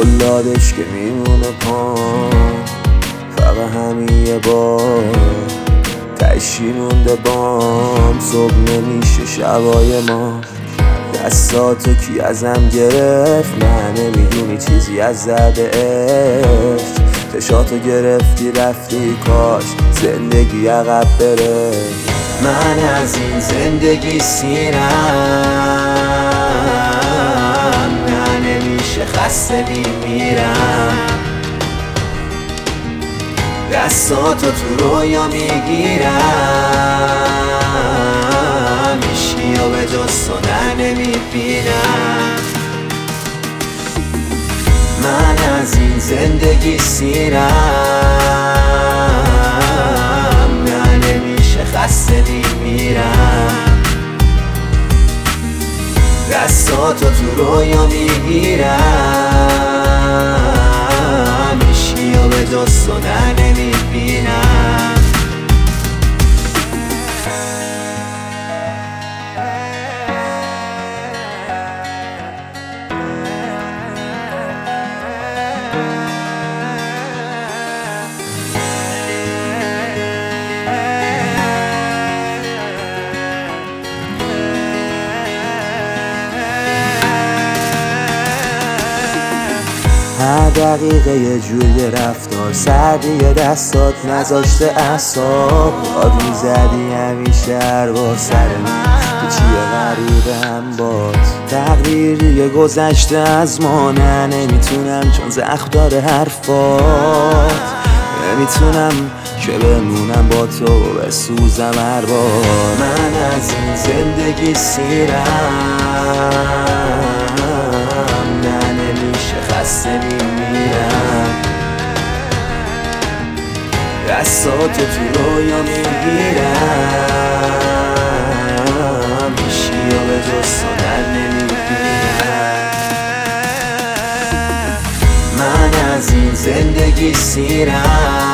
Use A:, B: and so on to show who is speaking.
A: قلادش که میمونه پام، فقط همین یه بار تشی مونده بام. صبح نمیشه شبای ما، دستاتو کی ازم گرفت؟ نه نمیدونی چیزی از زده عشق. تشاتو گرفتی رفتی، کاش زندگی عقب بره. من از این زندگی سیرم، نه نمیشه خسته میمیرم. دستاتو تو رویا میگیرم، هیچکیو به جز تو نه نمیبینم. من از این زندگی سیرم، نه نمیشه خسته میمیرم. دستاتو تو رویا میگیرم، هیچکیو به جز تو نه نمیبینم. هر دقیقه یه جوری رفتار، سردی دستات نذاشته اعصاب. باد میزدی همیشه هر بار سر من که چیه غریبم باد. تقدیری گذشته از ما، نه نمیتونم چون زخم داره حرفات. نمیتونم که بمونم با تو بسوزم هر بار. من از این زندگی سیرم، خسته میمیرم. دستاتو تو رویا میگیرم، هیچکیو به جز تو نه نمیبینم. من از این زندگی سیرم،